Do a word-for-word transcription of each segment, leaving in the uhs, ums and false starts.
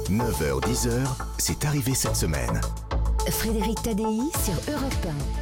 neuf heures dix, c'est arrivé cette semaine. Frédéric Tadei sur Europe un.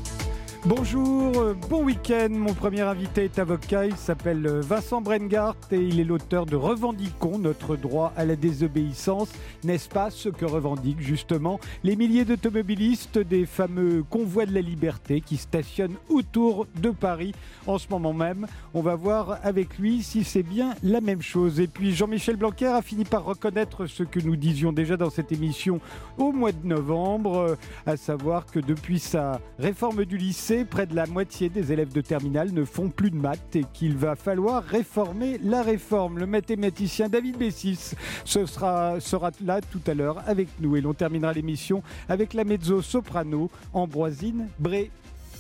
Bonjour, euh, bon week-end. Mon premier invité est avocat, il s'appelle Vincent Brengart et il est l'auteur de Revendiquons notre droit à la désobéissance. N'est-ce pas ce que revendiquent justement les milliers d'automobilistes des fameux convois de la liberté qui stationnent autour de Paris en ce moment même? On va voir avec lui si c'est bien la même chose. Et puis Jean-Michel Blanquer a fini par reconnaître ce que nous disions déjà dans cette émission au mois de novembre, euh, à savoir que depuis sa réforme du lycée, près de la moitié des élèves de terminale ne font plus de maths et qu'il va falloir réformer la réforme. Le mathématicien David Bessis ce sera, sera là tout à l'heure avec nous et l'on terminera l'émission avec la mezzo-soprano Ambroisine Bré.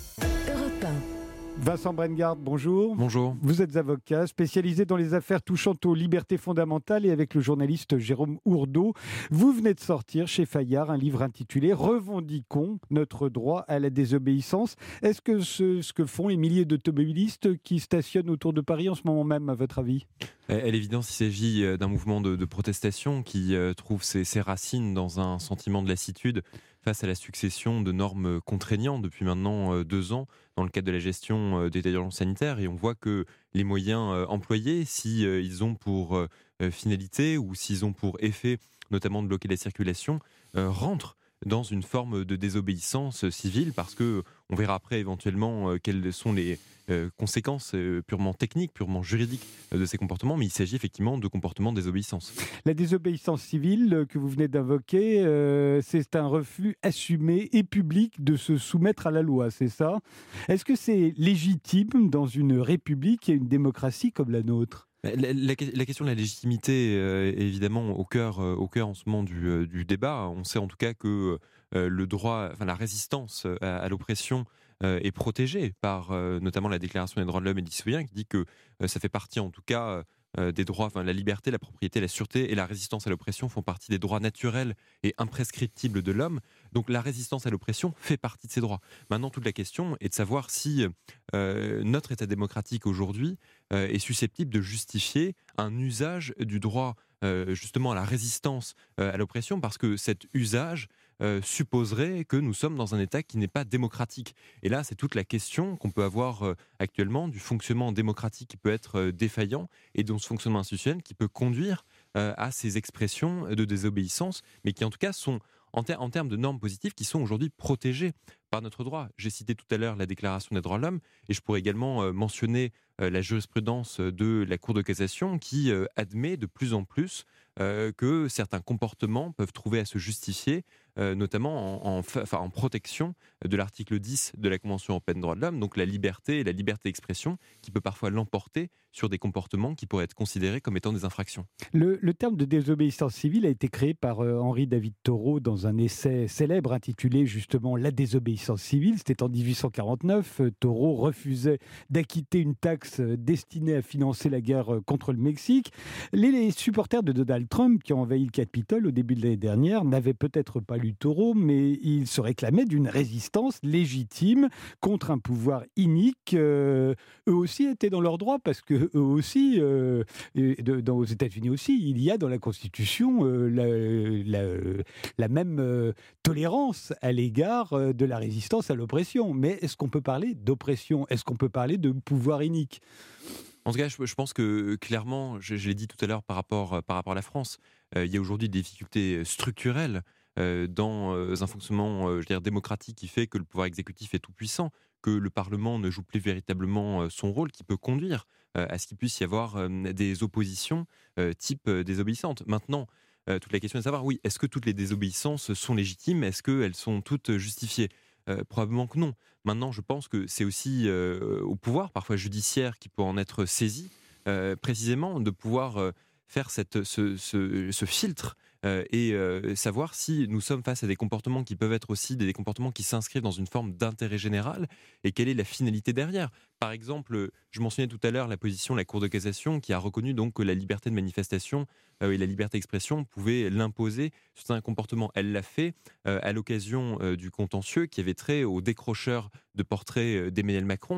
Europe un. Vincent Brengart, bonjour. Bonjour. Vous êtes avocat spécialisé dans les affaires touchant aux libertés fondamentales et avec le journaliste Jérôme Ourdeau. Vous venez de sortir chez Fayard un livre intitulé « Revendiquons notre droit à la désobéissance ». Est-ce que ce, ce que font les milliers d'automobilistes qui stationnent autour de Paris en ce moment même, à votre avis ? À l'évidence, il s'agit d'un mouvement de, de protestation qui euh, trouve ses, ses racines dans un sentiment de lassitude face à la succession de normes contraignantes depuis maintenant euh, deux ans dans le cadre de la gestion euh, des d'urgence sanitaire. Et on voit que les moyens euh, employés, si euh, ils ont pour euh, finalité ou s'ils ont pour effet notamment de bloquer la circulation, euh, rentrent dans une forme de désobéissance civile, parce que on verra après éventuellement euh, quelles sont les euh, conséquences euh, purement techniques, purement juridiques euh, de ces comportements, mais il s'agit effectivement de comportements de désobéissance. La désobéissance civile que vous venez d'invoquer, euh, c'est un refus assumé et public de se soumettre à la loi, c'est ça ? Est-ce que c'est légitime dans une république et une démocratie comme la nôtre ? La, la, la question de la légitimité euh, est évidemment au cœur, euh, au cœur en ce moment du, euh, du débat. On sait en tout cas que euh, le droit, enfin la résistance à, à l'oppression euh, est protégée par euh, notamment la Déclaration des droits de l'homme et du citoyen, qui dit que euh, ça fait partie en tout cas euh, des droits, enfin la liberté, la propriété, la sûreté et la résistance à l'oppression font partie des droits naturels et imprescriptibles de l'homme. Donc la résistance à l'oppression fait partie de ces droits. Maintenant, toute la question est de savoir si euh, notre État démocratique aujourd'hui euh, est susceptible de justifier un usage du droit euh, justement à la résistance euh, à l'oppression, parce que cet usage euh, supposerait que nous sommes dans un État qui n'est pas démocratique. Et là, c'est toute la question qu'on peut avoir euh, actuellement du fonctionnement démocratique qui peut être euh, défaillant et de ce fonctionnement institutionnel qui peut conduire euh, à ces expressions de désobéissance, mais qui en tout cas sont en, ter- en termes de normes positives qui sont aujourd'hui protégées par notre droit. J'ai cité tout à l'heure la Déclaration des droits de l'homme et je pourrais également euh, mentionner euh, la jurisprudence de la Cour de cassation qui euh, admet de plus en plus euh, que certains comportements peuvent trouver à se justifier, euh, notamment en, en, enfin, en protection de l'article dix de la Convention européenne des droits de l'homme, donc la liberté et la liberté d'expression qui peut parfois l'emporter sur des comportements qui pourraient être considérés comme étant des infractions. Le, le terme de désobéissance civile a été créé par euh, Henri David Thoreau dans un essai célèbre intitulé justement « La désobéissance civile ». C'était en dix-huit cent quarante-neuf. Thoreau refusait d'acquitter une taxe destinée à financer la guerre contre le Mexique. Les, les supporters de Donald Trump qui ont envahi le Capitole au début de l'année dernière n'avaient peut-être pas lu Thoreau, mais ils se réclamaient d'une résistance légitime contre un pouvoir inique. Euh, eux aussi étaient dans leurs droits, parce que eux aussi, euh, de, dans, aux États-Unis aussi, il y a dans la Constitution euh, la, la, la même euh, tolérance à l'égard euh, de la résistance à l'oppression. Mais est-ce qu'on peut parler d'oppression ? Est-ce qu'on peut parler de pouvoir inique ? En tout cas, je, je pense que clairement, je, je l'ai dit tout à l'heure par rapport, par rapport à la France, euh, il y a aujourd'hui des difficultés structurelles euh, dans euh, un fonctionnement euh, je veux dire, démocratique qui fait que le pouvoir exécutif est tout puissant, que le Parlement ne joue plus véritablement euh, son rôle, qui peut conduire euh, à ce qu'il puisse y avoir euh, des oppositions euh, type euh, désobéissantes. Maintenant, euh, toute la question est de savoir, oui, est-ce que toutes les désobéissances sont légitimes ? Est-ce qu'elles sont toutes justifiées ? Euh, probablement que non. Maintenant, je pense que c'est aussi euh, au pouvoir, parfois judiciaire, qui peut en être saisi, euh, précisément de pouvoir euh, faire cette, ce, ce, ce filtre euh, et euh, savoir si nous sommes face à des comportements qui peuvent être aussi des, des comportements qui s'inscrivent dans une forme d'intérêt général et quelle est la finalité derrière. Par exemple, je mentionnais tout à l'heure la position de la Cour de cassation qui a reconnu donc que la liberté de manifestation euh, et la liberté d'expression pouvaient l'imposer sur certains comportements. Elle l'a fait euh, à l'occasion euh, du contentieux qui avait trait aux décrocheurs de portraits euh, d'Emmanuel Macron.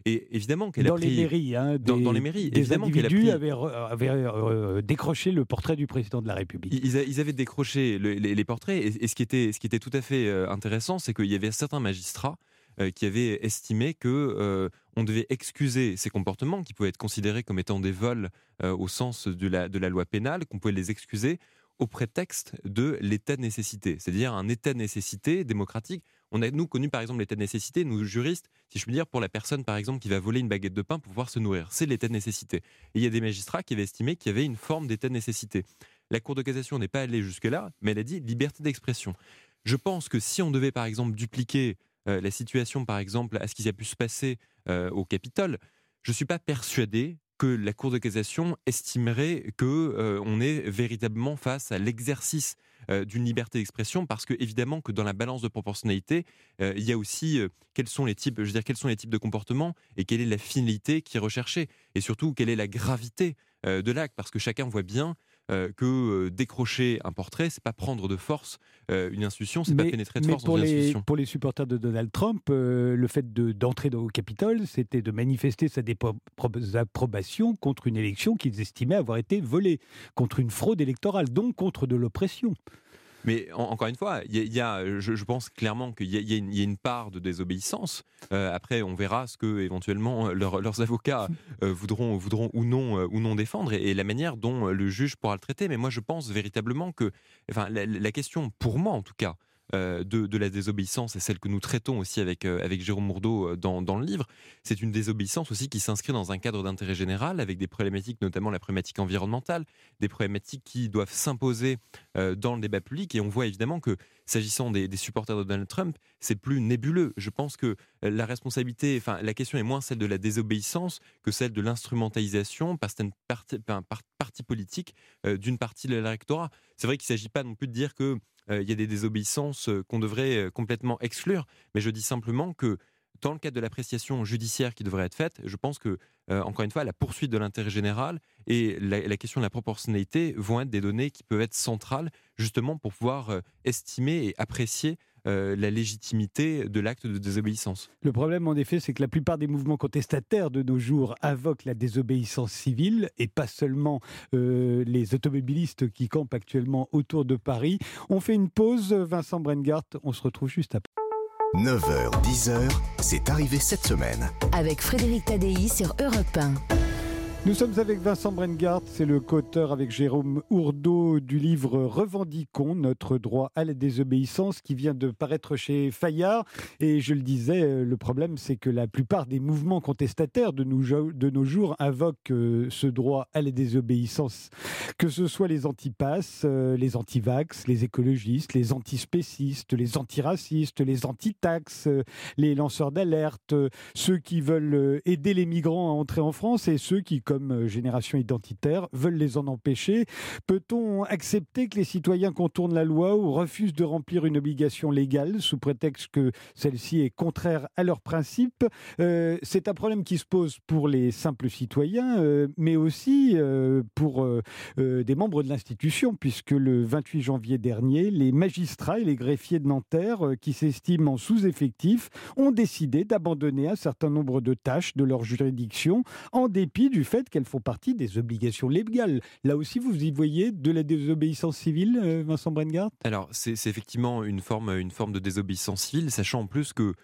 Et évidemment qu'elle dans a pris... les mairies, hein, dans, des, dans les mairies, des évidemment qu'elle a individus pris... avaient, avaient euh, décroché le portrait du président de la République. Ils, ils avaient décroché le, les, les portraits, et, et ce, qui était, ce qui était tout à fait euh, intéressant, c'est qu'il y avait certains magistrats euh, qui avaient estimé que euh, on devait excuser ces comportements qui pouvaient être considérés comme étant des vols euh, au sens de la, de la loi pénale, qu'on pouvait les excuser au prétexte de l'état de nécessité, c'est-à-dire un état de nécessité démocratique. On a, nous, connu par exemple l'état de nécessité, nous juristes, si je puis dire, pour la personne par exemple qui va voler une baguette de pain pour pouvoir se nourrir. C'est l'état de nécessité. Et il y a des magistrats qui avaient estimé qu'il y avait une forme d'état de nécessité. La Cour de cassation n'est pas allée jusque-là, mais elle a dit liberté d'expression. Je pense que si on devait par exemple dupliquer euh, la situation par exemple à ce qui a pu se passer euh, au Capitole, je ne suis pas persuadé que la Cour de cassation estimerait qu'on euh, est véritablement face à l'exercice euh, d'une liberté d'expression, parce que évidemment que dans la balance de proportionnalité, euh, il y a aussi euh, quels sont les types, je veux dire, quels sont les types de comportements et quelle est la finalité qui est recherchée, et surtout quelle est la gravité euh, de l'acte, parce que chacun voit bien euh, que euh, décrocher un portrait, c'est pas prendre de force euh, une institution, c'est mais, pas pénétrer de mais force pour dans une les, institution. Pour les supporters de Donald Trump, euh, le fait de, d'entrer au Capitole, c'était de manifester sa désapprobation contre une élection qu'ils estimaient avoir été volée, contre une fraude électorale, donc contre de l'oppression. Mais en, encore une fois, il y a, y a, je, je pense clairement qu'il y a, y a, une, y a une part de désobéissance. Euh, après, on verra ce que éventuellement leur, leurs avocats euh, voudront, voudront ou non, euh, ou non défendre, et, et la manière dont le juge pourra le traiter. Mais moi, je pense véritablement que, enfin, la, la question, pour moi en tout cas, euh, de, de la désobéissance, et celle que nous traitons aussi avec, euh, avec Jérôme Mourdeau dans, dans le livre, c'est une désobéissance aussi qui s'inscrit dans un cadre d'intérêt général, avec des problématiques, notamment la problématique environnementale, des problématiques qui doivent s'imposer euh, dans le débat public. Et on voit évidemment que, s'agissant des, des supporters de Donald Trump, c'est plus nébuleux. Je pense que la responsabilité, enfin, la question est moins celle de la désobéissance que celle de l'instrumentalisation par certaines parties, par, par partis politiques euh, d'une partie de l'électorat. C'est vrai qu'il ne s'agit pas non plus de dire que il euh, y a des désobéissances euh, qu'on devrait euh, complètement exclure, mais je dis simplement que dans le cadre de l'appréciation judiciaire qui devrait être faite, je pense que, euh, encore une fois, la poursuite de l'intérêt général et la, la question de la proportionnalité vont être des données qui peuvent être centrales, justement pour pouvoir euh, estimer et apprécier euh, la légitimité de l'acte de désobéissance. Le problème, en effet, c'est que la plupart des mouvements contestataires de nos jours invoquent la désobéissance civile, et pas seulement euh, les automobilistes qui campent actuellement autour de Paris. On fait une pause, Vincent Brengart, on se retrouve juste après. neuf heures, dix heures, c'est arrivé cette semaine. Avec Frédéric Tadei sur Europe un. Nous sommes avec Vincent Brengart, c'est le co-auteur avec Jérôme Mourdeau du livre Revendiquons notre droit à la désobéissance, qui vient de paraître chez Fayard. Et je le disais, le problème, c'est que la plupart des mouvements contestataires de nos, de nos jours invoquent ce droit à la désobéissance. Que ce soit les antipasses, les antivax, les écologistes, les antispécistes, les antiracistes, les antitaxes, les lanceurs d'alerte, ceux qui veulent aider les migrants à entrer en France et ceux qui, comme Génération Identitaire, veulent les en empêcher. Peut-on accepter que les citoyens contournent la loi ou refusent de remplir une obligation légale sous prétexte que celle-ci est contraire à leurs principes ? euh, C'est un problème qui se pose pour les simples citoyens, euh, mais aussi euh, pour euh, euh, des membres de l'institution, puisque le vingt-huit janvier dernier, les magistrats et les greffiers de Nanterre, euh, qui s'estiment en sous-effectif, ont décidé d'abandonner un certain nombre de tâches de leur juridiction, en dépit du fait qu'elles font partie des obligations légales. Là aussi, vous y voyez de la désobéissance civile, Vincent Brengart ? Alors, c'est, c'est effectivement une forme, une forme de désobéissance civile, sachant en plus que,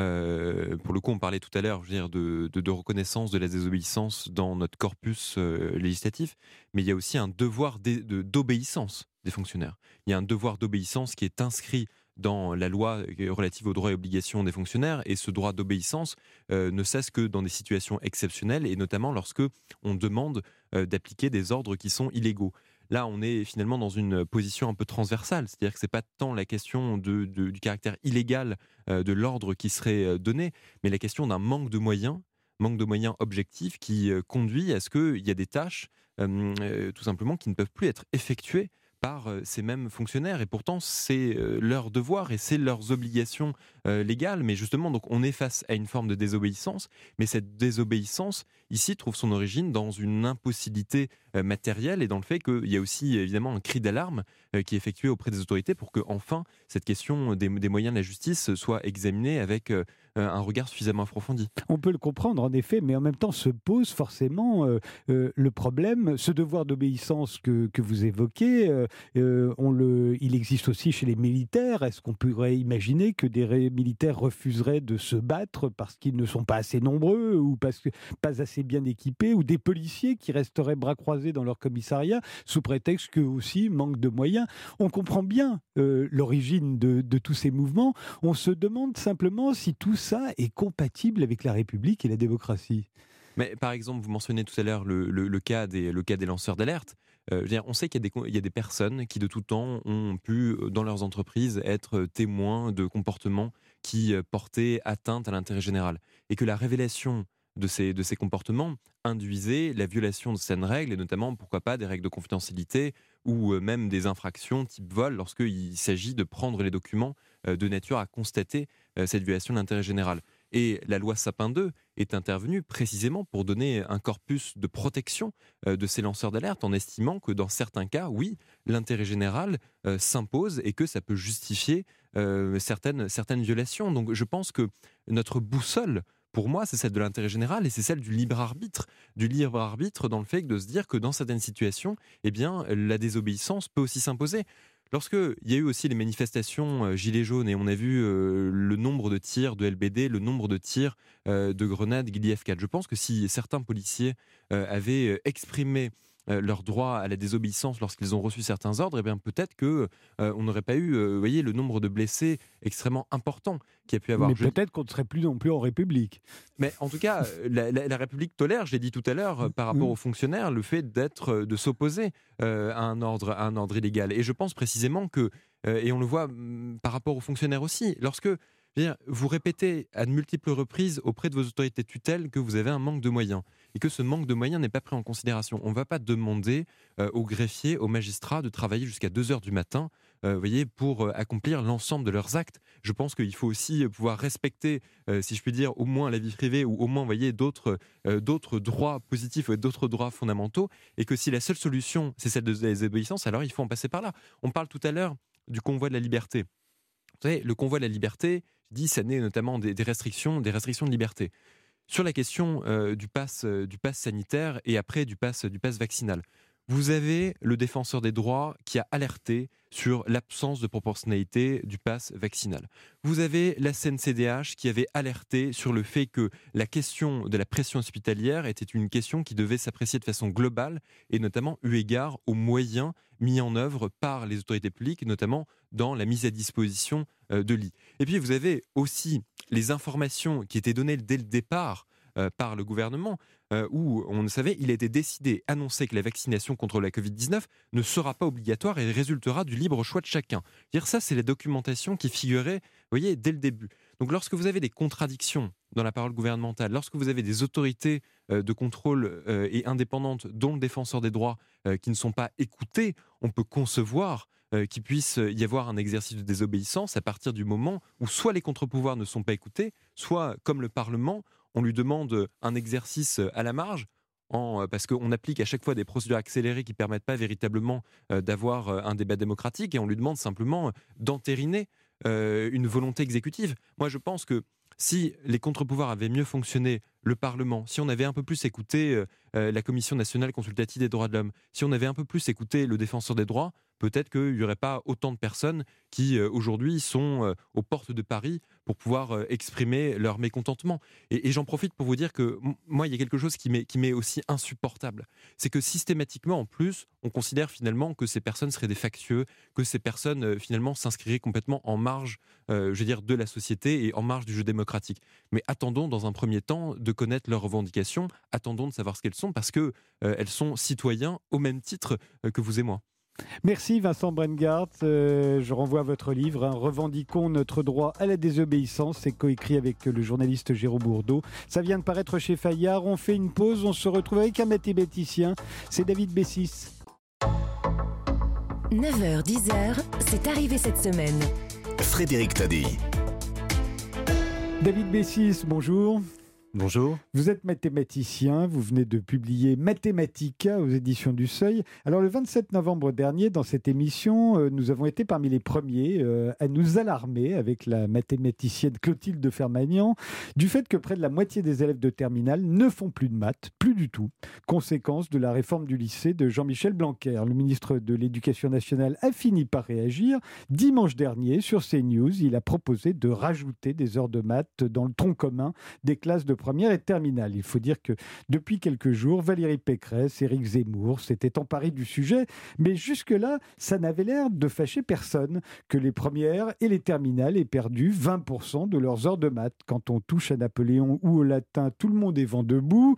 euh, pour le coup, on parlait tout à l'heure, je veux dire, de, de, de reconnaissance de la désobéissance dans notre corpus euh, législatif, mais il y a aussi un devoir de, de, d'obéissance des fonctionnaires. Il y a un devoir d'obéissance qui est inscrit dans la loi relative aux droits et obligations des fonctionnaires, et ce droit d'obéissance euh, ne cesse que dans des situations exceptionnelles, et notamment lorsque on demande euh, d'appliquer des ordres qui sont illégaux. Là, on est finalement dans une position un peu transversale, c'est-à-dire que c'est pas tant la question de, de, du caractère illégal euh, de l'ordre qui serait donné, mais la question d'un manque de moyens, manque de moyens objectifs qui euh, conduit à ce qu'il y a des tâches, euh, euh, tout simplement, qui ne peuvent plus être effectuées par ces mêmes fonctionnaires, et pourtant c'est leur devoir et c'est leurs obligations euh, légales, mais justement donc on est face à une forme de désobéissance, mais cette désobéissance ici trouve son origine dans une impossibilité euh, matérielle et dans le fait qu'il y a aussi évidemment un cri d'alarme euh, qui est effectué auprès des autorités pour que enfin cette question des, des moyens de la justice soit examinée avec euh, euh, un regard suffisamment approfondi. On peut le comprendre en effet, mais en même temps se pose forcément euh, euh, le problème, ce devoir d'obéissance que, que vous évoquez, euh, euh, on le, il existe aussi chez les militaires. Est-ce qu'on pourrait imaginer que des ré- militaires refuseraient de se battre parce qu'ils ne sont pas assez nombreux ou parce que pas assez bien équipés, ou des policiers qui resteraient bras croisés dans leur commissariat sous prétexte qu'eux aussi manquent de moyens? On comprend bien euh, l'origine de, de tous ces mouvements. On se demande simplement si tout ça est compatible avec la République et la démocratie. Mais par exemple, vous mentionnez tout à l'heure le, le, le, cas, des, le cas des lanceurs d'alerte. Euh, je veux dire, on sait qu'il y a, des, il y a des personnes qui de tout temps ont pu, dans leurs entreprises, être témoins de comportements qui portaient atteinte à l'intérêt général. Et que la révélation de ces, de ces comportements induisait la violation de certaines règles, et notamment, pourquoi pas, des règles de confidentialité ou même des infractions type vol lorsqu'il s'agit de prendre les documents de nature à constater cette violation de l'intérêt général. Et la loi Sapin deux est intervenue précisément pour donner un corpus de protection de ces lanceurs d'alerte, en estimant que dans certains cas, oui, l'intérêt général euh, s'impose et que ça peut justifier euh, certaines, certaines violations. Donc je pense que notre boussole, pour moi, c'est celle de l'intérêt général et c'est celle du libre arbitre. Du libre arbitre dans le fait de se dire que dans certaines situations, eh bien, la désobéissance peut aussi s'imposer. Lorsqu'il y a eu aussi les manifestations euh, Gilets jaunes et on a vu euh, le nombre de tirs de L B D, le nombre de tirs euh, de grenades Guili F quatre, je pense que si certains policiers euh, avaient exprimé euh, leur droit à la désobéissance lorsqu'ils ont reçu certains ordres, eh bien peut-être qu'on euh, n'aurait pas eu euh, voyez, le nombre de blessés extrêmement important qu'il y a pu avoir. Mais je... peut-être qu'on ne serait plus non plus en République. Mais en tout cas, la, la, la République tolère, je l'ai dit tout à l'heure, par rapport aux fonctionnaires, le fait d'être, de s'opposer euh, à, un ordre, à un ordre illégal. Et je pense précisément que, euh, et on le voit m, par rapport aux fonctionnaires aussi, lorsque je veux dire, vous répétez à de multiples reprises auprès de vos autorités de tutelle que vous avez un manque de moyens, et que ce manque de moyens n'est pas pris en considération. On ne va pas demander euh, aux greffiers, aux magistrats de travailler jusqu'à deux heures du matin Euh, voyez, pour euh, accomplir l'ensemble de leurs actes. Je pense qu'il faut aussi pouvoir respecter, euh, si je puis dire, au moins la vie privée ou au moins voyez, d'autres, euh, d'autres droits positifs et d'autres droits fondamentaux, et que si la seule solution, c'est celle de la désobéissance, alors il faut en passer par là. On parle tout à l'heure du convoi de la liberté. Vous savez, le convoi de la liberté, je dis, ça naît notamment des, des, restrictions, des restrictions de liberté. Sur la question euh, du pass, euh, du pass sanitaire et après du pass, du pass vaccinal, vous avez le défenseur des droits qui a alerté sur l'absence de proportionnalité du pass vaccinal. Vous avez la C N C D H qui avait alerté sur le fait que la question de la pression hospitalière était une question qui devait s'apprécier de façon globale et notamment eu égard aux moyens mis en œuvre par les autorités publiques, notamment dans la mise à disposition de lits. Et puis vous avez aussi les informations qui étaient données dès le départ euh, par le gouvernement, Euh, où on le savait, il a été décidé, annoncé que la vaccination contre la covid dix-neuf ne sera pas obligatoire et résultera du libre choix de chacun. Dire ça, c'est la documentation qui figurait, vous voyez, dès le début. Donc lorsque vous avez des contradictions dans la parole gouvernementale, lorsque vous avez des autorités euh, de contrôle euh, et indépendantes, dont le défenseur des droits, euh, qui ne sont pas écoutées, on peut concevoir euh, qu'il puisse y avoir un exercice de désobéissance à partir du moment où soit les contre-pouvoirs ne sont pas écoutés, soit, comme le Parlement, on lui demande un exercice à la marge, en, parce qu'on applique à chaque fois des procédures accélérées qui ne permettent pas véritablement euh, d'avoir un débat démocratique, et on lui demande simplement d'entériner euh, une volonté exécutive. Moi, je pense que si les contre-pouvoirs avaient mieux fonctionné, le Parlement, si on avait un peu plus écouté euh, la Commission nationale consultative des droits de l'homme, si on avait un peu plus écouté le défenseur des droits, peut-être qu'il n'y aurait pas autant de personnes qui, euh, aujourd'hui, sont euh, aux portes de Paris pour pouvoir euh, exprimer leur mécontentement. Et, et j'en profite pour vous dire que m- moi, il y a quelque chose qui m'est, qui m'est aussi insupportable. C'est que systématiquement, en plus, on considère finalement que ces personnes seraient des factieux, que ces personnes, euh, finalement, s'inscriraient complètement en marge, euh, je veux dire, de la société et en marge du jeu démocratique. Mais attendons, dans un premier temps, de connaître leurs revendications, attendons de savoir ce qu'elles sont, parce qu'elles euh, sont citoyens au même titre euh, que vous et moi. Merci Vincent Brengart. Euh, je renvoie à votre livre, hein, Revendiquons notre droit à la désobéissance. C'est coécrit avec le journaliste Jérôme Bourdeau. Ça vient de paraître chez Fayard. On fait une pause, on se retrouve avec un mathématicien. C'est David Bessis. neuf heures dix, c'est arrivé cette semaine. Frédéric Tadei. David Bessis, bonjour. Bonjour. Vous êtes mathématicien, vous venez de publier Mathematica aux éditions du Seuil. Alors le vingt-sept novembre dernier, dans cette émission, euh, nous avons été parmi les premiers euh, à nous alarmer avec la mathématicienne Clotilde Fermagnan du fait que près de la moitié des élèves de terminale ne font plus de maths, plus du tout. Conséquence de la réforme du lycée de Jean-Michel Blanquer. Le ministre de l'Éducation nationale a fini par réagir. Dimanche dernier, sur CNews, il a proposé de rajouter des heures de maths dans le tronc commun des classes de première et terminale. Il faut dire que depuis quelques jours, Valérie Pécresse, Éric Zemmour s'étaient emparés du sujet, mais jusque-là, ça n'avait l'air de fâcher personne que les premières et les terminales aient perdu vingt pour cent de leurs heures de maths. Quand on touche à Napoléon ou au latin, tout le monde est vent debout,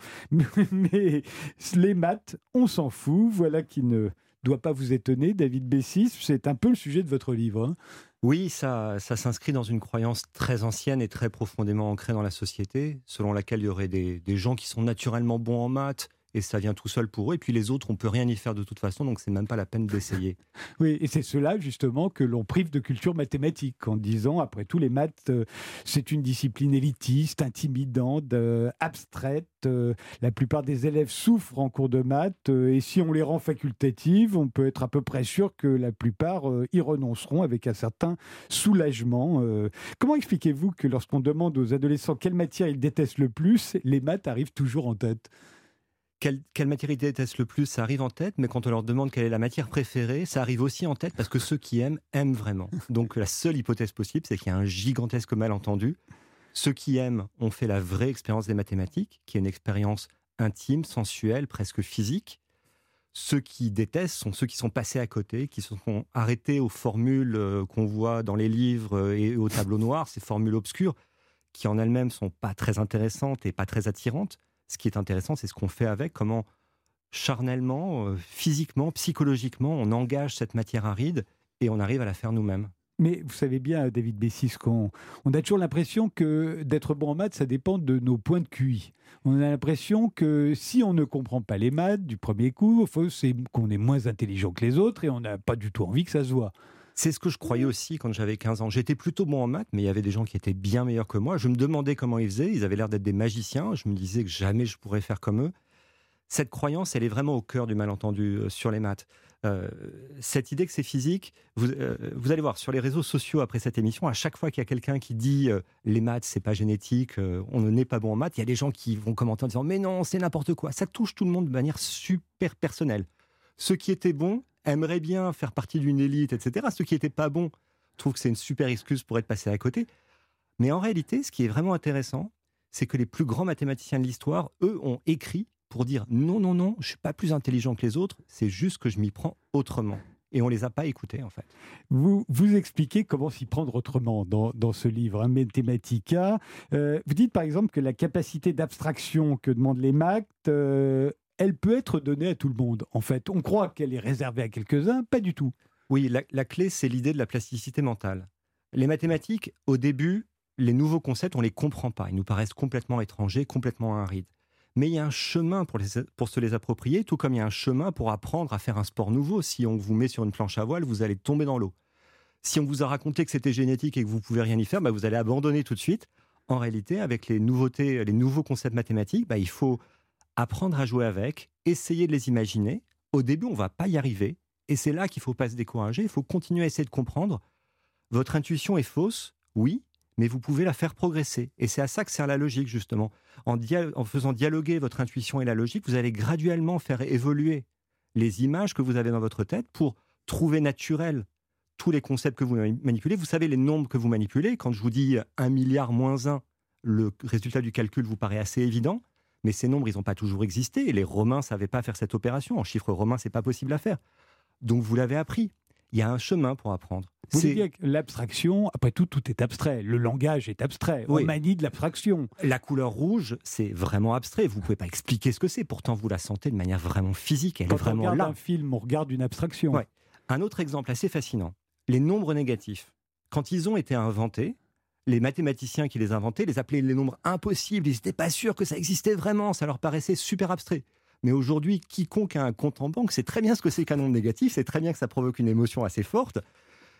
mais les maths, on s'en fout. Voilà qui ne doit pas vous étonner, David Bessis, c'est un peu le sujet de votre livre. Hein. Oui, ça, ça s'inscrit dans une croyance très ancienne et très profondément ancrée dans la société, selon laquelle il y aurait des, des gens qui sont naturellement bons en maths, et ça vient tout seul pour eux, et puis les autres, on ne peut rien y faire de toute façon, donc c'est même pas la peine d'essayer. Oui, et c'est cela justement que l'on prive de culture mathématique, en disant, après tout, les maths, euh, c'est une discipline élitiste, intimidante, euh, abstraite. Euh, la plupart des élèves souffrent en cours de maths, euh, et si on les rend facultatives, on peut être à peu près sûr que la plupart euh, y renonceront avec un certain soulagement. Euh, comment expliquez-vous que lorsqu'on demande aux adolescents quelle matière ils détestent le plus, les maths arrivent toujours en tête ? Quelle, quelle matière ils détestent le plus, ça arrive en tête, mais quand on leur demande quelle est la matière préférée, ça arrive aussi en tête parce que ceux qui aiment, aiment vraiment. Donc la seule hypothèse possible, c'est qu'il y a un gigantesque malentendu. Ceux qui aiment ont fait la vraie expérience des mathématiques, qui est une expérience intime, sensuelle, presque physique. Ceux qui détestent sont ceux qui sont passés à côté, qui se sont arrêtés aux formules qu'on voit dans les livres et au tableau noir, ces formules obscures, qui en elles-mêmes sont pas très intéressantes et pas très attirantes. Ce qui est intéressant, c'est ce qu'on fait avec, comment charnellement, euh, physiquement, psychologiquement, on engage cette matière aride et on arrive à la faire nous-mêmes. Mais vous savez bien, David Bessis, qu'on on a toujours l'impression que d'être bon en maths, ça dépend de nos points de Q I. On a l'impression que si on ne comprend pas les maths du premier coup, c'est qu'on est moins intelligent que les autres et on n'a pas du tout envie que ça se voit. C'est ce que je croyais aussi quand j'avais quinze ans. J'étais plutôt bon en maths, mais il y avait des gens qui étaient bien meilleurs que moi. Je me demandais comment ils faisaient. Ils avaient l'air d'être des magiciens. Je me disais que jamais je pourrais faire comme eux. Cette croyance, elle est vraiment au cœur du malentendu euh, sur les maths. Euh, cette idée que c'est physique, vous, euh, vous allez voir, sur les réseaux sociaux après cette émission, à chaque fois qu'il y a quelqu'un qui dit euh, les maths, c'est pas génétique, euh, on n'est pas bon en maths, il y a des gens qui vont commenter en disant mais non, c'est n'importe quoi. Ça touche tout le monde de manière super personnelle. Ceux qui étaient bons aimeraient bien faire partie d'une élite, et cetera. Ceux qui n'étaient pas bons trouvent que c'est une super excuse pour être passé à côté. Mais en réalité, ce qui est vraiment intéressant, c'est que les plus grands mathématiciens de l'histoire, eux, ont écrit pour dire non, non, non, je ne suis pas plus intelligent que les autres, c'est juste que je m'y prends autrement. Et on ne les a pas écoutés, en fait. Vous, vous expliquez comment s'y prendre autrement dans, dans ce livre, hein, Mathematica. Euh, vous dites par exemple que la capacité d'abstraction que demandent les maths, euh, elle peut être donnée à tout le monde, en fait. On croit qu'elle est réservée à quelques-uns, pas du tout. Oui, la, la clé, c'est l'idée de la plasticité mentale. Les mathématiques, au début, les nouveaux concepts, on ne les comprend pas. Ils nous paraissent complètement étrangers, complètement arides. Mais il y a un chemin pour, les, pour se les approprier, tout comme il y a un chemin pour apprendre à faire un sport nouveau. Si on vous met sur une planche à voile, vous allez tomber dans l'eau. Si on vous a raconté que c'était génétique et que vous ne pouvez rien y faire, bah vous allez abandonner tout de suite. En réalité, avec les nouveautés, les nouveaux concepts mathématiques, bah il faut apprendre à jouer avec, essayer de les imaginer. Au début, on ne va pas y arriver. Et c'est là qu'il ne faut pas se décourager. Il faut continuer à essayer de comprendre. Votre intuition est fausse, oui, mais vous pouvez la faire progresser. Et c'est à ça que sert la logique, justement. En, dia- en faisant dialoguer votre intuition et la logique, vous allez graduellement faire évoluer les images que vous avez dans votre tête pour trouver naturel tous les concepts que vous manipulez. Vous savez les nombres que vous manipulez. Quand je vous dis un milliard moins un, le résultat du calcul vous paraît assez évident, mais ces nombres, ils n'ont pas toujours existé. Et les Romains ne savaient pas faire cette opération. En chiffres romains, ce n'est pas possible à faire. Donc vous l'avez appris. Il y a un chemin pour apprendre. Vous voulez dire que l'abstraction, après tout, tout est abstrait. Le langage est abstrait. Oui. On manie de l'abstraction. La couleur rouge, c'est vraiment abstrait. Vous ne pouvez pas expliquer ce que c'est. Pourtant, vous la sentez de manière vraiment physique. Elle Quand est vraiment on regarde là. un film, on regarde une abstraction. Ouais. Un autre exemple assez fascinant. Les nombres négatifs. Quand ils ont été inventés, les mathématiciens qui les inventaient les appelaient les nombres impossibles. Ils n'étaient pas sûrs que ça existait vraiment. Ça leur paraissait super abstrait. Mais aujourd'hui, quiconque a un compte en banque sait très bien ce que c'est qu'un nombre négatif, sait très bien que ça provoque une émotion assez forte.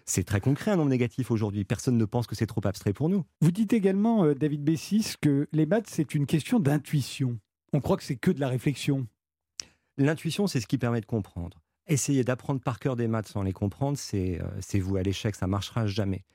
C'est très concret un nombre négatif aujourd'hui. Personne ne pense que c'est trop abstrait pour nous. Vous dites également, euh, David Bessis, que les maths, c'est une question d'intuition. On croit que c'est que de la réflexion. L'intuition, c'est ce qui permet de comprendre. Essayer d'apprendre par cœur des maths sans les comprendre, c'est, euh, c'est voué à l'échec, ça ne marchera jamais.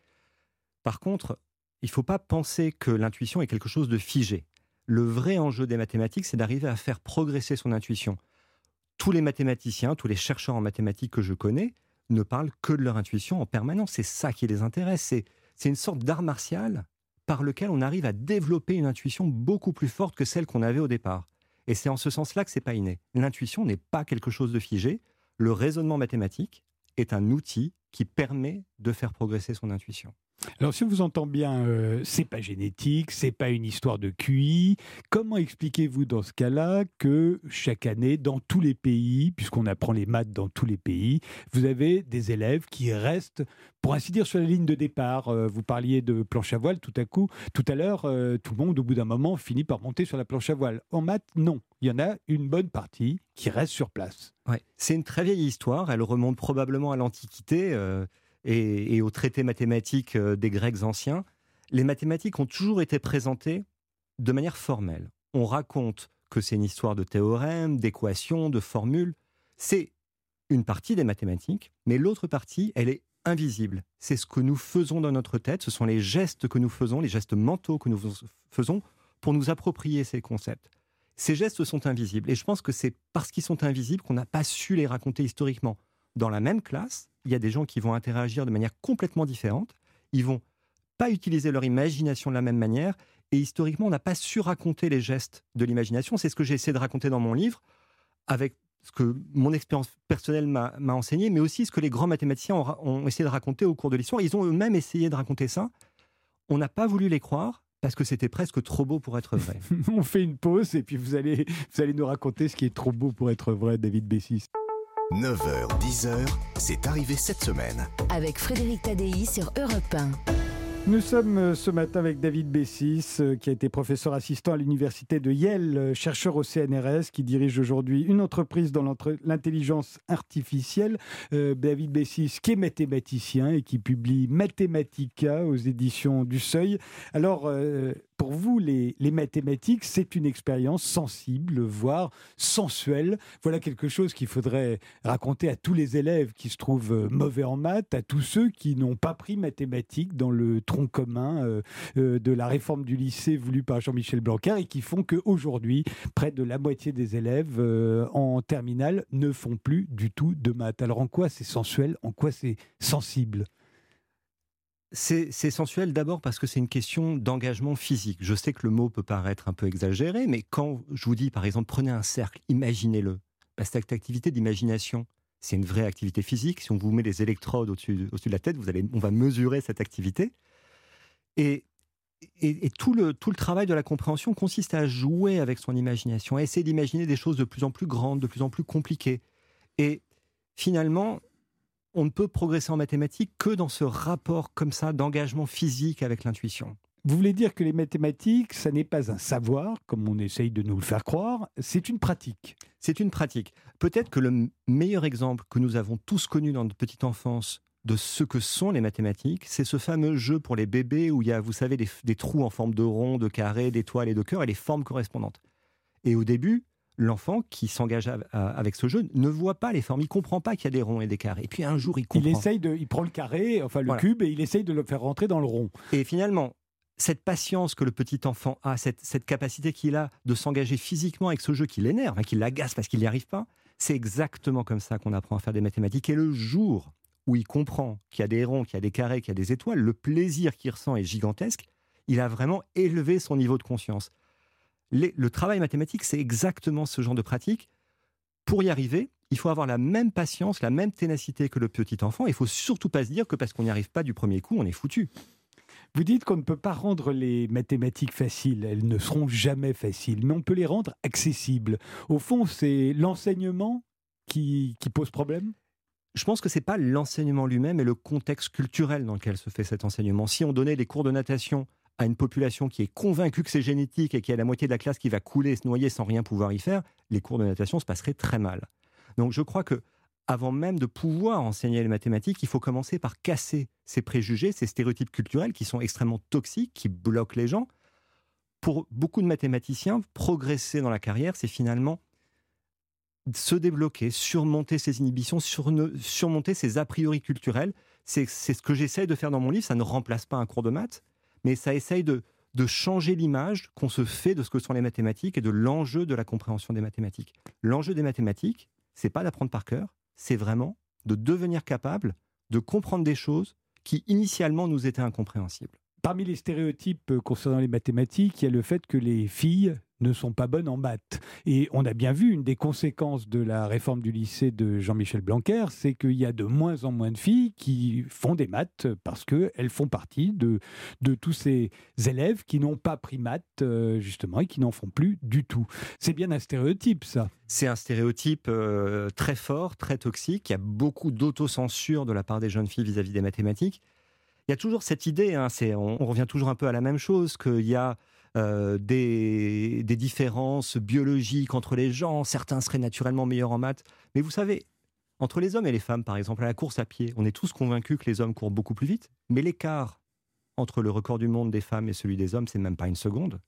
Par contre, il ne faut pas penser que l'intuition est quelque chose de figé. Le vrai enjeu des mathématiques, c'est d'arriver à faire progresser son intuition. Tous les mathématiciens, tous les chercheurs en mathématiques que je connais ne parlent que de leur intuition en permanence. C'est ça qui les intéresse. C'est, c'est une sorte d'art martial par lequel on arrive à développer une intuition beaucoup plus forte que celle qu'on avait au départ. Et c'est en ce sens-là que ce n'est pas inné. L'intuition n'est pas quelque chose de figé. Le raisonnement mathématique est un outil qui permet de faire progresser son intuition. Alors, si on vous entend bien, euh, c'est pas génétique, c'est pas une histoire de Q I. Comment expliquez-vous dans ce cas-là que chaque année, dans tous les pays, puisqu'on apprend les maths dans tous les pays, vous avez des élèves qui restent, pour ainsi dire, sur la ligne de départ. Euh, vous parliez de planche à voile tout à coup, tout à l'heure, euh, tout le monde, au bout d'un moment, finit par monter sur la planche à voile. En maths, non. Il y en a une bonne partie qui reste sur place. Ouais. C'est une très vieille histoire. Elle remonte probablement à l'Antiquité. Euh... Et, et aux traités mathématiques des Grecs anciens, les mathématiques ont toujours été présentées de manière formelle. On raconte que c'est une histoire de théorèmes, d'équations, de formules. C'est une partie des mathématiques, mais l'autre partie, elle est invisible. C'est ce que nous faisons dans notre tête, ce sont les gestes que nous faisons, les gestes mentaux que nous faisons pour nous approprier ces concepts. Ces gestes sont invisibles, et je pense que c'est parce qu'ils sont invisibles qu'on n'a pas su les raconter historiquement. Dans la même classe, il y a des gens qui vont interagir de manière complètement différente. Ils vont pas utiliser leur imagination de la même manière. Et historiquement, on n'a pas su raconter les gestes de l'imagination. C'est ce que j'ai essayé de raconter dans mon livre, avec ce que mon expérience personnelle m'a, m'a enseigné, mais aussi ce que les grands mathématiciens ont, ont essayé de raconter au cours de l'histoire. Ils ont eux-mêmes essayé de raconter ça. On n'a pas voulu les croire parce que c'était presque trop beau pour être vrai. On fait une pause et puis vous allez, vous allez nous raconter ce qui est trop beau pour être vrai, David Bessis. neuf heures, dix heures, c'est arrivé cette semaine. Avec Frédéric Tadei sur Europe un. Nous sommes ce matin avec David Bessis, qui a été professeur assistant à l'université de Yale, chercheur au C N R S, qui dirige aujourd'hui une entreprise dans l'intelligence artificielle. Euh, David Bessis, qui est mathématicien et qui publie Mathematica aux éditions du Seuil. Alors, euh, pour vous, les, les mathématiques, c'est une expérience sensible, voire sensuelle. Voilà quelque chose qu'il faudrait raconter à tous les élèves qui se trouvent mauvais en maths, à tous ceux qui n'ont pas pris mathématiques dans le tronc commun euh, euh, de la réforme du lycée voulue par Jean-Michel Blanquer et qui font qu'aujourd'hui, près de la moitié des élèves euh, en terminale ne font plus du tout de maths. Alors en quoi c'est sensuel, en quoi c'est sensible ? C'est, c'est sensuel d'abord parce que c'est une question d'engagement physique. Je sais que le mot peut paraître un peu exagéré, mais quand je vous dis, par exemple, prenez un cercle, imaginez-le. Bah, cette activité d'imagination, c'est une vraie activité physique. Si on vous met des électrodes au-dessus, au-dessus de la tête, vous allez, on va mesurer cette activité. Et, et, et tout, le, tout le travail de la compréhension consiste à jouer avec son imagination, à essayer d'imaginer des choses de plus en plus grandes, de plus en plus compliquées. Et finalement, on ne peut progresser en mathématiques que dans ce rapport comme ça d'engagement physique avec l'intuition. Vous voulez dire que les mathématiques, ça n'est pas un savoir, comme on essaye de nous le faire croire, c'est une pratique. C'est une pratique. Peut-être que le meilleur exemple que nous avons tous connu dans notre petite enfance de ce que sont les mathématiques, c'est ce fameux jeu pour les bébés où il y a, vous savez, des, des trous en forme de rond, de carré, d'étoile et de cœur et les formes correspondantes. Et au début, l'enfant qui s'engage à, à, avec ce jeu ne voit pas les formes, il ne comprend pas qu'il y a des ronds et des carrés. Et puis un jour, il comprend. Il essaye de, il prend le carré, enfin le voilà. cube, et il essaye de le faire rentrer dans le rond. Et finalement, cette patience que le petit enfant a, cette, cette capacité qu'il a de s'engager physiquement avec ce jeu qui l'énerve, hein, qui l'agace parce qu'il n'y arrive pas, c'est exactement comme ça qu'on apprend à faire des mathématiques. Et le jour où il comprend qu'il y a des ronds, qu'il y a des carrés, qu'il y a des étoiles, le plaisir qu'il ressent est gigantesque. Il a vraiment élevé son niveau de conscience. Les, le travail mathématique, c'est exactement ce genre de pratique. Pour y arriver, il faut avoir la même patience, la même ténacité que le petit enfant. Il ne faut surtout pas se dire que parce qu'on n'y arrive pas du premier coup, on est foutu. Vous dites qu'on ne peut pas rendre les mathématiques faciles, elles ne seront jamais faciles, mais on peut les rendre accessibles. Au fond, c'est l'enseignement qui, qui pose problème ? Je pense que ce n'est pas l'enseignement lui-même, mais le contexte culturel dans lequel se fait cet enseignement. Si on donnait des cours de natation à une population qui est convaincue que c'est génétique et qui a la moitié de la classe qui va couler et se noyer sans rien pouvoir y faire, les cours de natation se passeraient très mal. Donc je crois que avant même de pouvoir enseigner les mathématiques, il faut commencer par casser ces préjugés, ces stéréotypes culturels qui sont extrêmement toxiques, qui bloquent les gens. Pour beaucoup de mathématiciens, progresser dans la carrière, c'est finalement se débloquer, surmonter ses inhibitions, surne, surmonter ses a priori culturels. C'est, c'est ce que j'essaye de faire dans mon livre. Ça ne remplace pas un cours de maths, mais ça essaye de, de changer l'image qu'on se fait de ce que sont les mathématiques et de l'enjeu de la compréhension des mathématiques. L'enjeu des mathématiques, c'est pas d'apprendre par cœur, c'est vraiment de devenir capable de comprendre des choses qui initialement nous étaient incompréhensibles. Parmi les stéréotypes concernant les mathématiques, il y a le fait que les filles ne sont pas bonnes en maths. Et on a bien vu, une des conséquences de la réforme du lycée de Jean-Michel Blanquer, c'est qu'il y a de moins en moins de filles qui font des maths parce qu'elles font partie de, de tous ces élèves qui n'ont pas pris maths, justement, et qui n'en font plus du tout. C'est bien un stéréotype, ça. C'est un stéréotype euh, très fort, très toxique. Il y a beaucoup d'autocensure de la part des jeunes filles vis-à-vis des mathématiques. Il y a toujours cette idée, hein, c'est, on, on revient toujours un peu à la même chose, qu'il y a euh, des, des différences biologiques entre les gens, certains seraient naturellement meilleurs en maths. Mais vous savez, entre les hommes et les femmes, par exemple, à la course à pied, on est tous convaincus que les hommes courent beaucoup plus vite, mais l'écart entre le record du monde des femmes et celui des hommes, c'est même pas une seconde.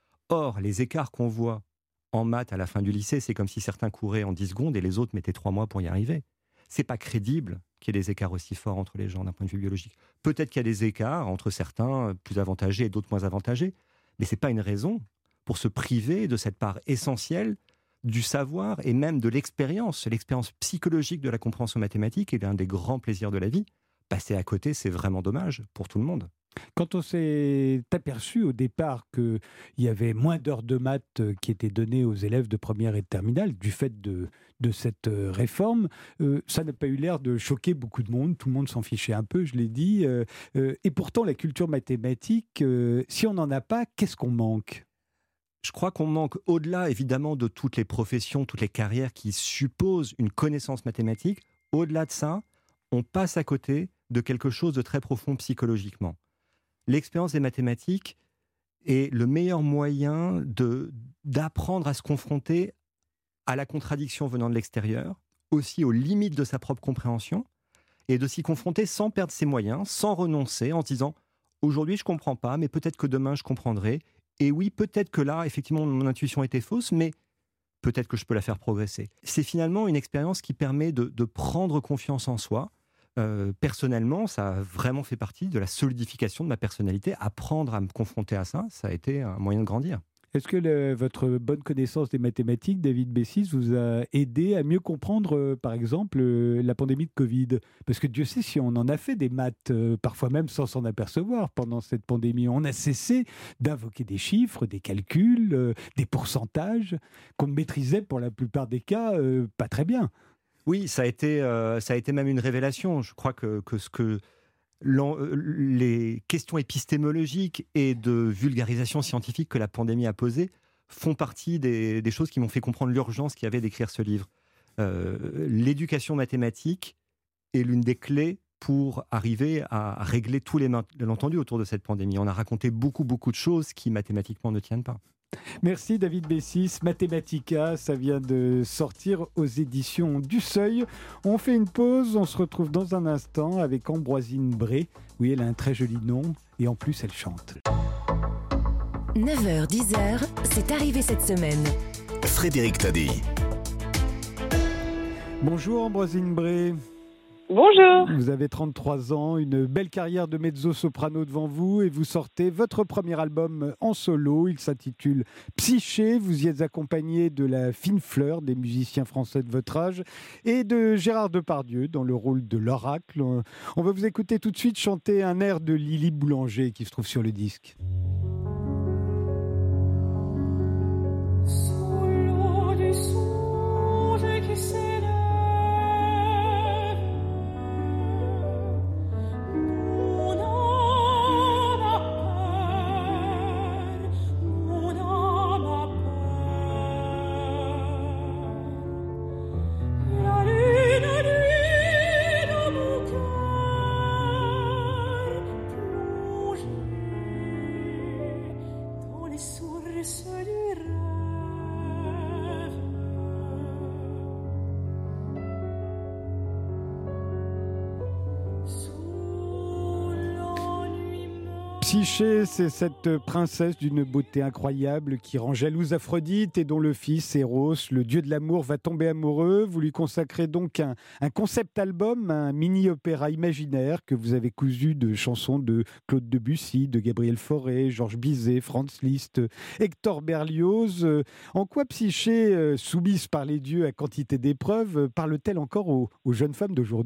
Or, les écarts qu'on voit en maths à la fin du lycée, c'est comme si certains couraient en dix secondes et les autres mettaient trois mois pour y arriver. C'est pas crédible qu'il y ait des écarts aussi forts entre les gens d'un point de vue biologique. Peut-être qu'il y a des écarts entre certains plus avantagés et d'autres moins avantagés, mais c'est pas une raison pour se priver de cette part essentielle du savoir et même de l'expérience. L'expérience psychologique de la compréhension mathématique est l'un des grands plaisirs de la vie. Passer à côté, c'est vraiment dommage pour tout le monde. Quand on s'est aperçu au départ qu'il y avait moins d'heures de maths qui étaient données aux élèves de première et de terminale du fait de, de cette réforme, euh, ça n'a pas eu l'air de choquer beaucoup de monde. Tout le monde s'en fichait un peu, je l'ai dit. Euh, euh, et pourtant, la culture mathématique, euh, si on n'en a pas, qu'est-ce qu'on manque ? Je crois qu'on manque, au-delà évidemment de toutes les professions, toutes les carrières qui supposent une connaissance mathématique, au-delà de ça, on passe à côté de quelque chose de très profond psychologiquement. L'expérience des mathématiques est le meilleur moyen de, d'apprendre à se confronter à la contradiction venant de l'extérieur, aussi aux limites de sa propre compréhension, et de s'y confronter sans perdre ses moyens, sans renoncer, en se disant « aujourd'hui je ne comprends pas, mais peut-être que demain je comprendrai, et oui, peut-être que là, effectivement, mon intuition était fausse, mais peut-être que je peux la faire progresser ». C'est finalement une expérience qui permet de, de prendre confiance en soi. Euh, personnellement, ça a vraiment fait partie de la solidification de ma personnalité. Apprendre à me confronter à ça, ça a été un moyen de grandir. Est-ce que le, votre bonne connaissance des mathématiques, David Bessis, vous a aidé à mieux comprendre, euh, par exemple, euh, la pandémie de Covid ? Parce que Dieu sait si on en a fait des maths, euh, parfois même sans s'en apercevoir pendant cette pandémie. On a cessé d'invoquer des chiffres, des calculs, euh, des pourcentages qu'on maîtrisait pour la plupart des cas euh, pas très bien. Oui, ça a été, euh, ça a été même une révélation. Je crois que, que ce que les questions épistémologiques et de vulgarisation scientifique que la pandémie a posées font partie des, des choses qui m'ont fait comprendre l'urgence qu'il y avait d'écrire ce livre. Euh, l'éducation mathématique est l'une des clés pour arriver à régler tous les malentendus autour de cette pandémie. On a raconté beaucoup, beaucoup de choses qui mathématiquement ne tiennent pas. Merci David Bessis. Mathematica, ça vient de sortir aux éditions du Seuil. On fait une pause, on se retrouve dans un instant avec Ambroisine Bré. Oui, elle a un très joli nom et en plus elle chante. neuf heures dix, c'est arrivé cette semaine. Frédéric Tadei. Bonjour Ambroisine Bré. Bonjour. Vous avez trente-trois ans, une belle carrière de mezzo-soprano devant vous et vous sortez votre premier album en solo. Il s'intitule Psyché. Vous y êtes accompagné de la fine fleur des musiciens français de votre âge et de Gérard Depardieu dans le rôle de l'oracle. On va vous écouter tout de suite chanter un air de Lily Boulanger qui se trouve sur le disque. Sous l'eau du songe qui s'élève, mon âme a peur, mon âme a peur. La lune nuit dans mon cœur plongée. Psyché, c'est cette princesse d'une beauté incroyable qui rend jalouse Aphrodite et dont le fils, Eros, le dieu de l'amour, va tomber amoureux. Vous lui consacrez donc un, un concept album, un mini-opéra imaginaire que vous avez cousu de chansons de Claude Debussy, de Gabriel Fauré, Georges Bizet, Franz Liszt, Hector Berlioz. En quoi Psyché, soumise par les dieux à quantité d'épreuves, parle-t-elle encore aux, aux jeunes femmes d'aujourd'hui ?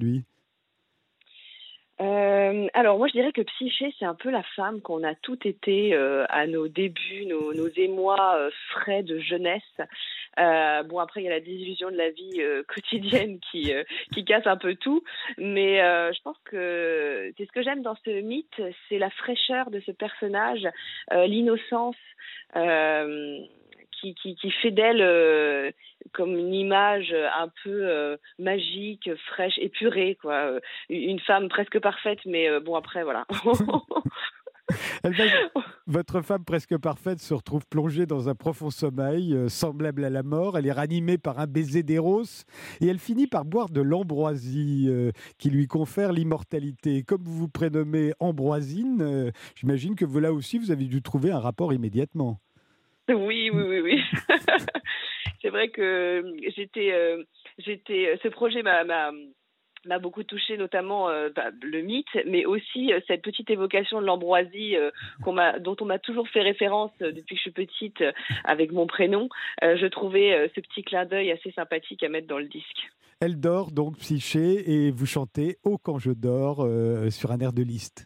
Euh, alors moi je dirais que Psyché c'est un peu la femme qu'on a toutes été euh, à nos débuts, nos, nos émois euh, frais de jeunesse. Euh, bon après il y a la désillusion de la vie euh, quotidienne qui euh, qui casse un peu tout, mais euh, je pense que c'est ce que j'aime dans ce mythe, c'est la fraîcheur de ce personnage, euh, l'innocence. Euh, Qui, qui, qui fait d'elle euh, comme une image un peu euh, magique, fraîche, épurée, quoi. Une femme presque parfaite, mais euh, bon, après, voilà. Elle va, votre femme presque parfaite se retrouve plongée dans un profond sommeil, euh, semblable à la mort. Elle est ranimée par un baiser d'Eros et elle finit par boire de l'ambroisie euh, qui lui confère l'immortalité. Comme vous vous prénommez Ambroisine, euh, j'imagine que vous, là aussi, vous avez dû trouver un rapport immédiatement. Oui, oui, oui, oui. C'est vrai que j'étais, euh, j'étais, ce projet m'a, m'a, m'a beaucoup touchée, notamment euh, bah, le mythe, mais aussi euh, cette petite évocation de l'ambroisie euh, qu'on m'a, dont on m'a toujours fait référence euh, depuis que je suis petite euh, avec mon prénom. Euh, je trouvais euh, ce petit clin d'œil assez sympathique à mettre dans le disque. Elle dort donc, Psyché, et vous chantez « Oh quand je dors euh, » sur un air de Liszt.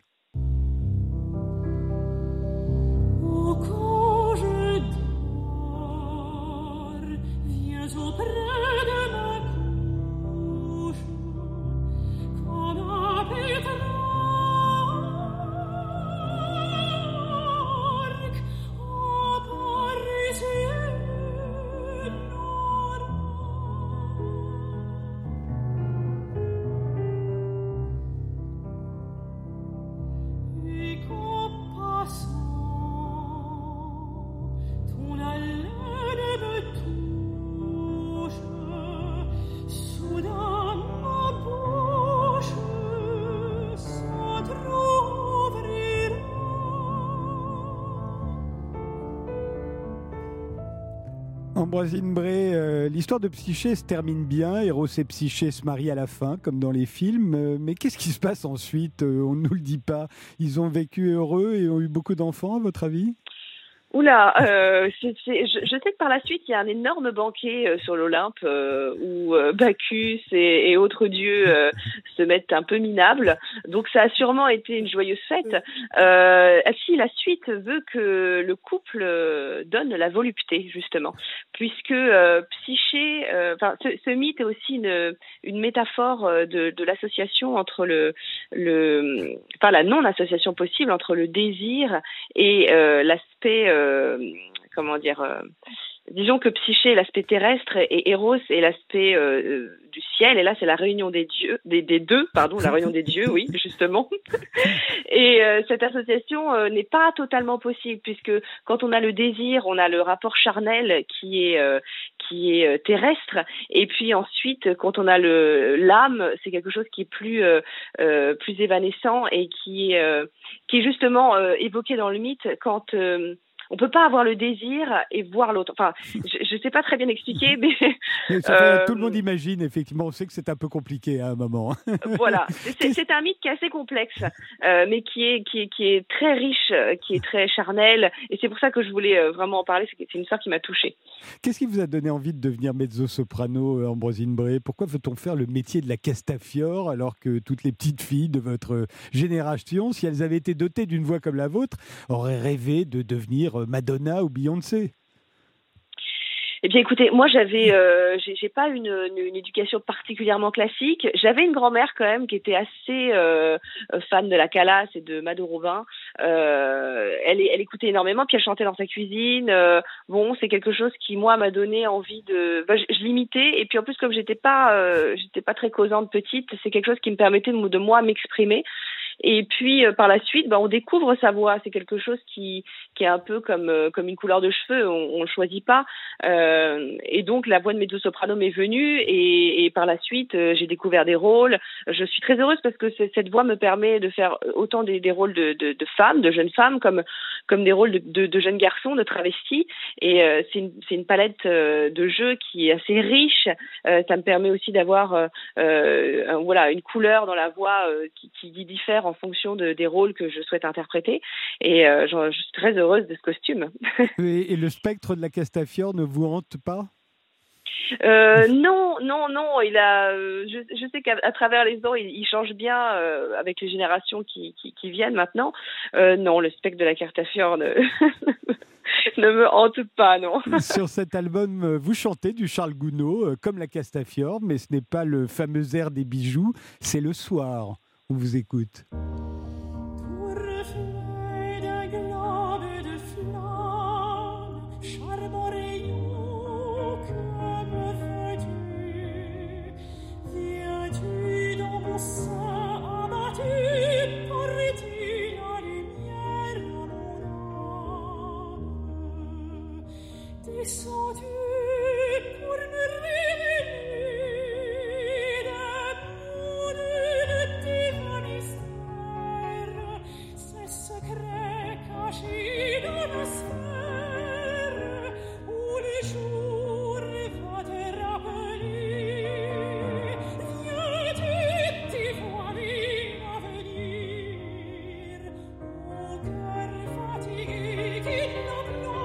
Oh, quand je dors, viens auprès de ma couche, comme un pétrarque, en parisienne normande. Et qu'en passant, ton haleine me touche, soudain ma bouche s'entr'ouvrira. Ambroisine Bray, euh, l'histoire de Psyché se termine bien. Eros et Psyché se marient à la fin, comme dans les films. Euh, mais qu'est-ce qui se passe ensuite ? euh, On ne nous le dit pas. Ils ont vécu heureux et ont eu beaucoup d'enfants, à votre avis ? Oula, euh, c'est, c'est, je, je sais que par la suite, il y a un énorme banquet euh, sur l'Olympe euh, où euh, Bacchus et, et autres dieux euh, se mettent un peu minables. Donc ça a sûrement été une joyeuse fête. Euh, si la suite veut que le couple euh, donne la volupté, justement, puisque euh, Psyché, enfin euh, ce, ce mythe est aussi une, une métaphore de, de l'association entre le, le, enfin la non-association possible entre le désir et euh, l'aspect euh, Euh, comment dire euh, disons que Psyché est l'aspect terrestre et Eros est l'aspect euh, du ciel, et là c'est la réunion des dieux, des, des deux, pardon, la réunion des dieux, oui, justement. Et euh, cette association euh, n'est pas totalement possible, puisque quand on a le désir, on a le rapport charnel qui est euh, qui est euh, terrestre, et puis ensuite quand on a le l'âme, c'est quelque chose qui est plus euh, euh, plus évanescent et qui est euh, qui est justement euh, évoqué dans le mythe quand euh, on peut pas avoir le désir et voir l'autre. Enfin, je ne sais pas très bien expliquer, mais... mais ça fait, euh, tout le monde imagine, effectivement. On sait que c'est un peu compliqué à un moment. Voilà. C'est, c'est un mythe qui est assez complexe, euh, mais qui est, qui, est, qui est très riche, qui est très charnel. Et c'est pour ça que je voulais vraiment en parler. C'est une histoire qui m'a touchée. Qu'est-ce qui vous a donné envie de devenir mezzo-soprano, Ambroisine Bray ? Pourquoi veut-on faire le métier de la Castafiore alors que toutes les petites filles de votre génération, si elles avaient été dotées d'une voix comme la vôtre, auraient rêvé de devenir Madonna ou Beyoncé ? Eh bien, écoutez, moi, j'avais, euh, j'ai, j'ai pas une, une, une éducation particulièrement classique. J'avais une grand-mère quand même qui était assez euh, fan de la Calas et de Mado Robin. Euh, elle, elle écoutait énormément, puis elle chantait dans sa cuisine. Euh, bon, c'est quelque chose qui moi m'a donné envie de. Bah, je, je l'imitais, et puis en plus comme j'étais pas, euh, j'étais pas très causante petite, c'est quelque chose qui me permettait de, de moi m'exprimer. Et puis euh, par la suite, bah, on découvre sa voix. C'est quelque chose qui qui est un peu comme euh, comme une couleur de cheveux. On, on le choisit pas. Euh, et donc la voix de mezzo-soprano m'est venue. Et, et par la suite, euh, j'ai découvert des rôles. Je suis très heureuse parce que cette voix me permet de faire autant des, des rôles de, de, de femmes, de jeunes femmes, comme comme des rôles de, de, de jeunes garçons, de travestis. Et euh, c'est une c'est une palette euh, de jeux qui est assez riche. Euh, ça me permet aussi d'avoir euh, euh, un, voilà une couleur dans la voix euh, qui, qui diffère en fonction de, des rôles que je souhaite interpréter. Et euh, je, je suis très heureuse de ce costume. et, et le spectre de la Castafiore ne vous hante pas ? Euh, non, non, non. Il a. Euh, je, je sais qu'à à travers les ans, il, il change bien euh, avec les générations qui, qui, qui viennent maintenant. Euh, non, le spectre de la Castafiore ne, ne me hante pas, non. Sur cet album, vous chantez du Charles Gounod, euh, comme la Castafiore, mais ce n'est pas le fameux air des bijoux, c'est Le Soir. On vous écoute. Descendu pour me révéler l'amour de tes mystères, ces secrets cachés dans la sphère où le jour va te rappeler. Viens-tu dévoiler l'avenir au cœur fatigué qui l'implore.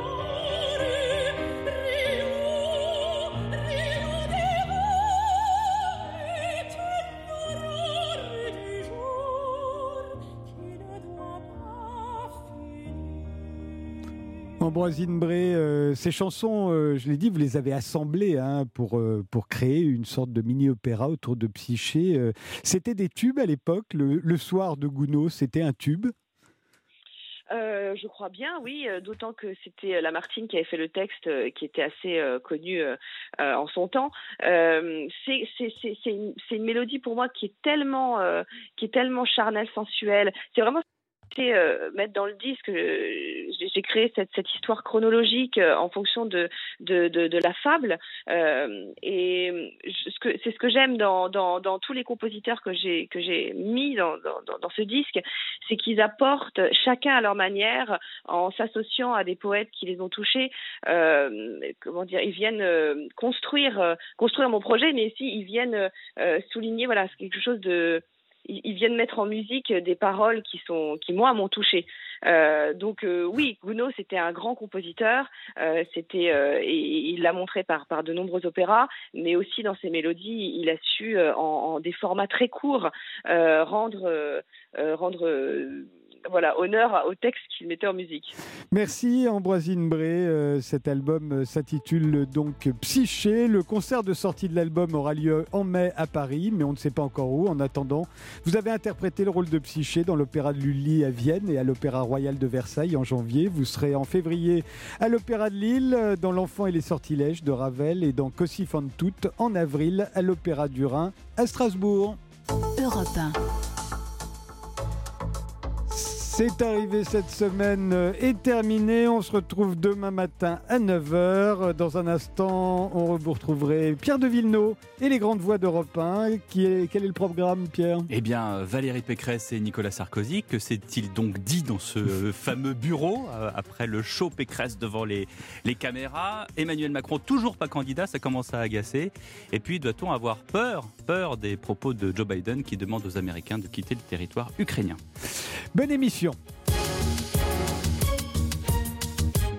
Ambroisine Bray, euh, ces chansons, euh, je l'ai dit, vous les avez assemblées hein, pour, euh, pour créer une sorte de mini-opéra autour de Psyché. Euh, c'était des tubes à l'époque, le, le Soir de Gounod, c'était un tube. Euh, je crois bien, oui, euh, d'autant que c'était Lamartine qui avait fait le texte, euh, qui était assez euh, connu euh, euh, en son temps. Euh, c'est, c'est, c'est, c'est, une, c'est une mélodie pour moi qui est tellement, euh, qui est tellement charnelle, sensuelle. C'est vraiment Euh, mettre dans le disque, euh, j'ai, j'ai créé cette, cette histoire chronologique euh, en fonction de, de, de, de la fable euh, et je, ce que, c'est ce que j'aime dans, dans, dans tous les compositeurs que j'ai, que j'ai mis dans, dans, dans ce disque, c'est qu'ils apportent chacun à leur manière en s'associant à des poètes qui les ont touchés, euh, comment dire, ils viennent euh, construire, euh, construire mon projet, mais aussi ils viennent euh, souligner voilà, quelque chose de ils viennent mettre en musique des paroles qui sont qui moi m'ont touchée. Euh, donc euh, oui, Gounod c'était un grand compositeur, euh, c'était euh, et il l'a montré par par de nombreux opéras, mais aussi dans ses mélodies, il a su euh, en, en des formats très courts euh, rendre euh, rendre euh, voilà, honneur au texte qu'il mettait en musique. Merci Ambroisine Bray. Euh, cet album s'intitule donc Psyché. Le concert de sortie de l'album aura lieu en mai à Paris, mais on ne sait pas encore où. En attendant, vous avez interprété le rôle de Psyché dans l'Opéra de Lully à Vienne et à l'Opéra Royal de Versailles en janvier. Vous serez en février à l'Opéra de Lille, dans L'Enfant et les Sortilèges de Ravel et dans Così fan tutte en avril à l'Opéra du Rhin à Strasbourg. Europe un. C'est arrivé cette semaine est terminé. On se retrouve demain matin à neuf heures. Dans un instant, on vous retrouverez Pierre de Villeneuve et les grandes voix d'Europe un. Qui est, quel est le programme, Pierre ? Eh bien, Valérie Pécresse et Nicolas Sarkozy, que s'est-il donc dit dans ce fameux bureau euh, après le show Pécresse devant les, les caméras ? Emmanuel Macron, toujours pas candidat, ça commence à agacer. Et puis, doit-on avoir peur, peur des propos de Joe Biden qui demande aux Américains de quitter le territoire ukrainien ? Bonne émission.